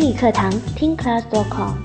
英语课堂听 class.com。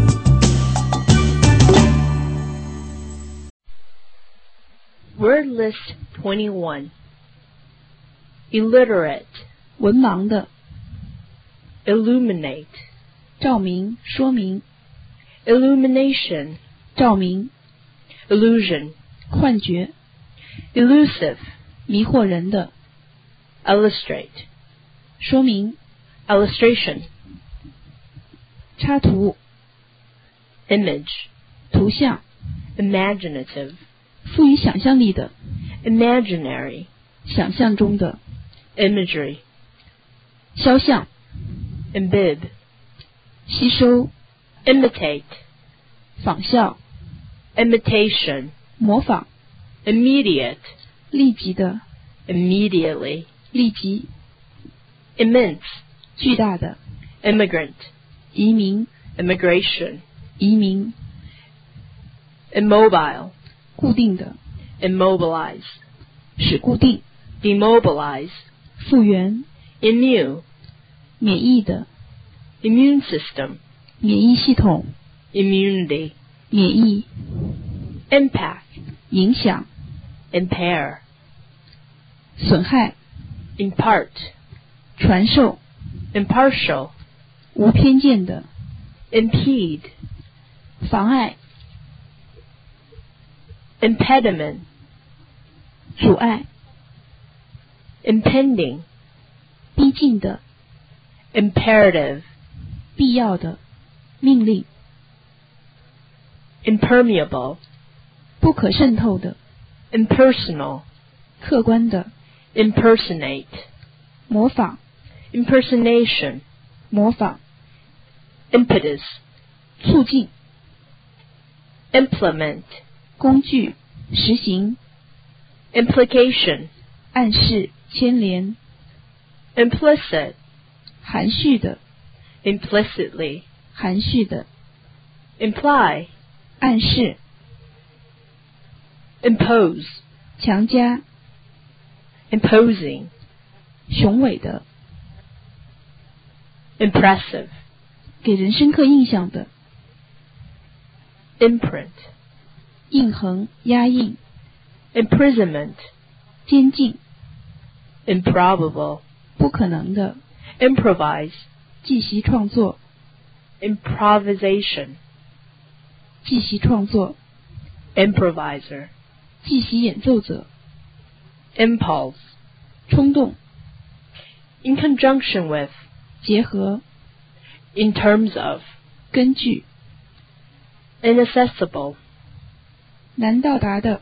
Word list 21. Illiterate. 文盲的 Illuminate. 照明说明 Illumination. 照明 Illusion. 幻觉 Elusive. 迷惑人的 Illustrate. 说明 Illustration. 插图 Image. 图像 Imaginative. 赋予想象力的 Imaginary. 想象中的 Imagery. 肖像 Imbibe. 吸收 Imitate. 仿效 Imitation. 模仿 Immediate. 立即的 Immediately. 立即 Immense. 巨大的 Immigrant. 移民 Immigration. 移民 Immobile. 固定的 Immobilize. 使固定 Demobilize. 复原 Immune. 免疫的 Immune system. 免疫系统 Immunity. 免疫 Impact. 影响 Impair. 损害 Impart. 传授 Impartial. 无偏见的 Impede. 妨碍 Impediment. 阻碍 Impending. 逼近的 Imperative. 必要的命令 Impermeable. 不可渗透的 Impersonal. 客观的 Impersonate. 模仿 Impersonation. 模仿 Impetus. 促进 Implement. 工具实行 Implication. 暗示牵连 Implicit. 含蓄的 Implicitly. 含蓄的 Imply. 暗示 Impose. 强加 Imposing. 雄伟的 Impressive. 给人深刻印象的 Imprint. 印痕压印 Imprisonment. 监禁 Improbable. 不可能的 Improvise. 即席创作 Improvisation. 即席创作 Improviser. 即席演奏者 Impulse. 冲动 In conjunction with. 结合 In terms of. 根据 Inaccessible. 难到达的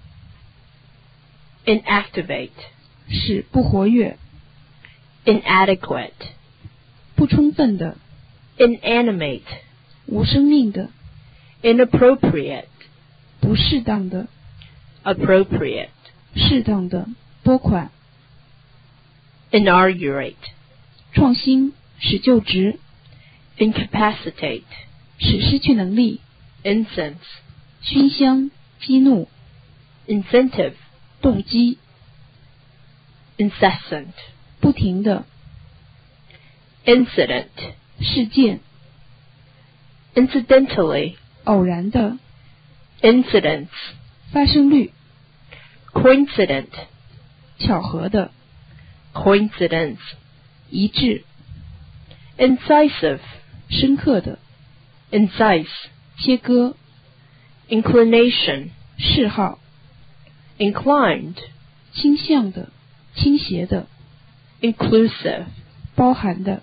Inactivate. 使不活跃 Inadequate. 不充分的 Inanimate. 无生命的 Inappropriate. 不适当的 Appropriate. 适当的拨款 Inaugurate. 创新使就职 Incapacitate. 使失去能力 Incense. 熏香激怒 Incentive. 动机 Incessant. 不停的 Incident. 事件 Incidentally. 偶然的 Incidence. 发生率 Coincident. 巧合的 Coincidence. 一致 Incisive. 深刻的 Incise. 切割 Inclination. 嗜好 Inclined. 倾向的倾斜的 Inclusive. 包含的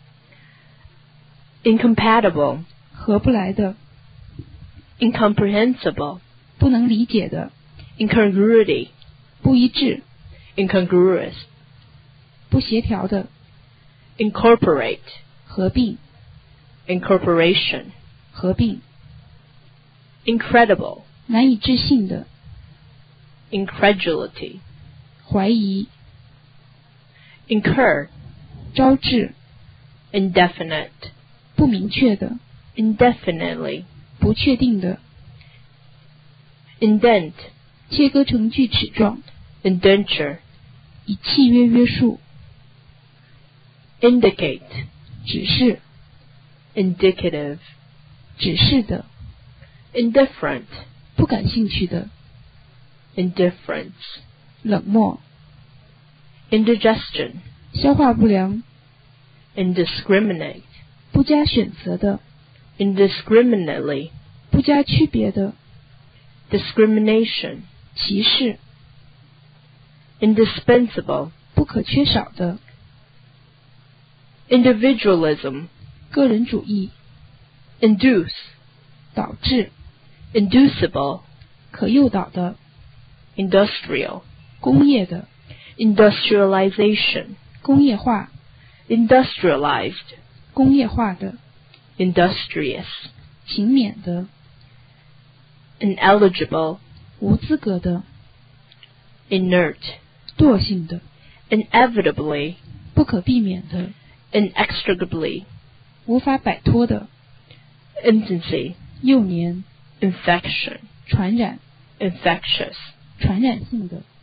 Incompatible. 合不来的 Incomprehensible. 不能理解的 Incongruity. 不一致 Incongruous. 不协调的 Incorporate. 合并 Incorporation. 合并 Incredible. 难以置信的 Incredulity. 怀疑 Incur. 招致 Indefinite. 不明确的 Indefinitely. 不确定的 Indent. 切割成锯齿状 Indenture. 以契约约束 Indicate. 指示 indicative, 指示的， indifferent, 不感兴趣的， indifference, 冷漠， indigestion, 消化不良， indiscriminate, 不加选择的， indiscriminately, 不加区别的， discrimination, 歧视， indispensable, 不可缺少的， individualism, 个人主义， induce, 导致， inducible, 可诱导的， industrial, 工业的， industrialization, 工业化， industrialized, 工业化的， industrious, 勤勉的， ineligible, 无资格的， inert, 惰性的， inevitably, 不可避免的， inextricably, 无法摆脱的， infancy, 幼年， infection, 传染， infectious, 传染性的，